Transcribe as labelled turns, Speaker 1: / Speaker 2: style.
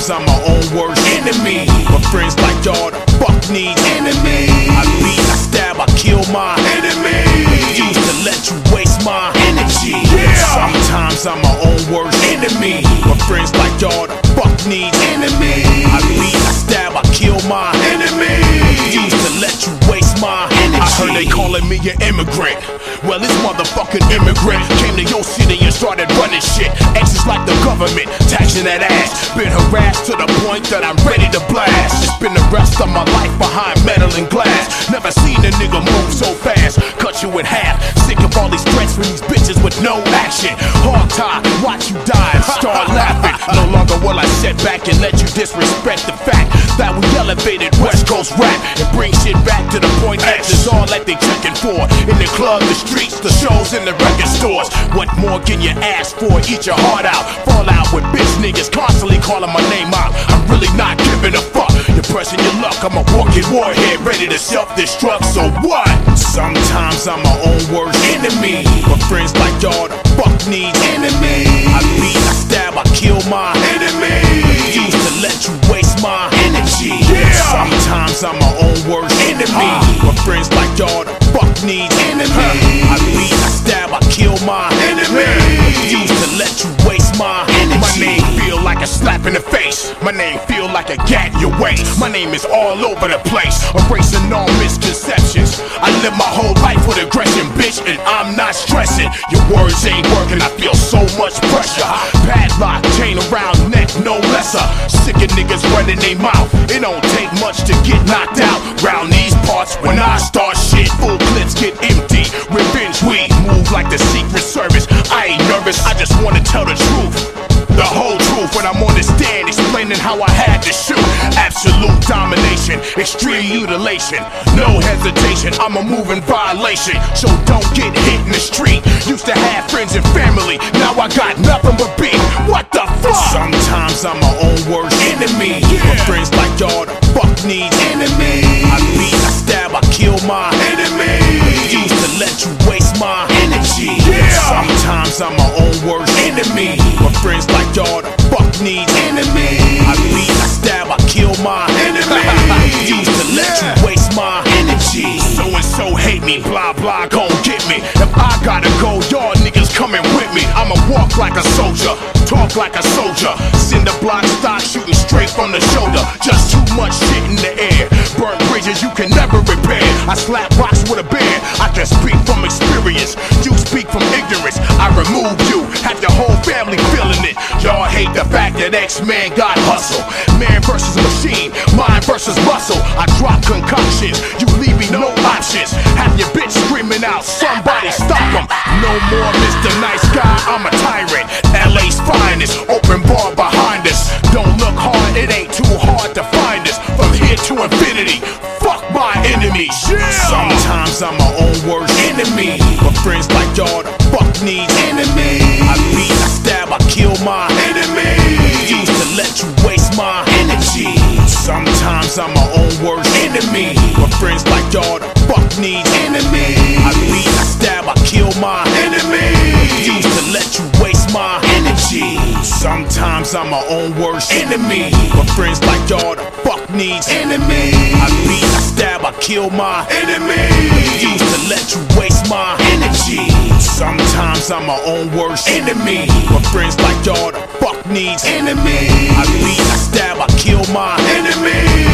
Speaker 1: Sometimes I'm my own worst enemy, but friends like y'all the fuck need enemies. I beat, I stab, I kill my enemy. Refuse to let you waste my energy. Sometimes I'm my own worst enemy, but friends like y'all the fuck need enemies. I beat, I stab, I kill my enemy. Refuse to let you waste my energy. I heard they calling me an immigrant. Well, this motherfucking immigrant came to your city and started running shit. Exes like the government, taxing that ass. Been harassed to the point that I'm ready to blast. It's been the rest of my life behind metal and glass. Never seen a nigga move so fast, cut you in half. Sick of all these threats from these bitches with no action. Hard tie, watch you die and start laughing. No longer will I sit back and let you disrespect the fact that we elevated West Coast rap and bring shit back to the point X is all that they checking for. In the club, the streets, the shows, and the record stores. What more can you ask for? Eat your heart out. Fall out with bitch niggas constantly calling my name out. I'm really not giving a fuck. You're pressing your luck. I'm a walking warhead ready to self-destruct. So what? Sometimes I'm my own worst enemy, but friends like y'all the fuck need enemies. I beat, I stab, I kill my enemy. Refuse to let you waste my energy. Sometimes I'm my own worst enemy, but friends like y'all the fuck need enemies. I beat, I stab, I kill my enemy. Refuse to let you waste my energy. My name feel like a slap in the face. My name feel like a gat in your waist. My name is all over the place, erasing all misconceptions. I live my whole life with aggression, bitch, and I'm not stressing. Your words ain't working, I feel so much pressure. Padlock, chain around neck, no lesser. Sick of niggas running their mouth. It don't take much to get knocked out. Round these parts, when I start shit, full clips get empty. Revenge, we move like the Secret Service. I ain't nervous, I just wanna tell the truth. The whole truth when I'm on the stand explaining how I had to shoot. Absolute domination, extreme mutilation, no hesitation, I'm a moving violation. So don't get hit in the street. Used to have friends and family, now I got nothing but beef. What the fuck? Sometimes I'm my own worst enemy, but friends like y'all the fuck need enemies. I beat, I stab, I kill my enemy. Refuse to let you waste my energy. Sometimes I'm my own worst enemy, but friends like y'all the fuck need enemies. I beat, I stab, I kill my enemy. Refuse to let you waste my energy. So and so hate me, blah blah, gon' get me. If I gotta go, y'all niggas coming with me. I'ma walk like a soldier, talk like a soldier. Send the block stock, shooting straight from the shoulder. Just too much shit in the air. Burnt bridges you can never repair. I slap rocks with a bear. I can speak from experience. You speak from ignorance. I remove you, have your whole family feeling it. Y'all hate the fact that X-Man got hustle. Man versus machine, mind versus muscle. I drop concoctions, you leave me no options. Have your bitch screaming out, somebody stop him. No more Mr. Nice Guy, I'm a tyrant. LA's finest, open bar behind us. Don't look hard, it ain't too hard to find us. From here to infinity, fuck my enemies. Sometimes I'm my own worst enemy, but friends like y'all the fuck need enemies. I beat, I stab, I kill my enemy. Refuse to let you waste my energy. Sometimes I'm my own worst enemy, but friends like y'all the fuck need enemies. I beat, I stab, I kill my enemy. Refuse to let you waste my energy. Sometimes I'm my own worst enemy, but friends like y'all the fuck needs enemies. I beat, I stab, I kill my enemy. Refuse to let you waste my energy. Sometimes I'm my own worst enemy, but friends like y'all the fuck needs enemies. I beat, I stab, I kill my enemy.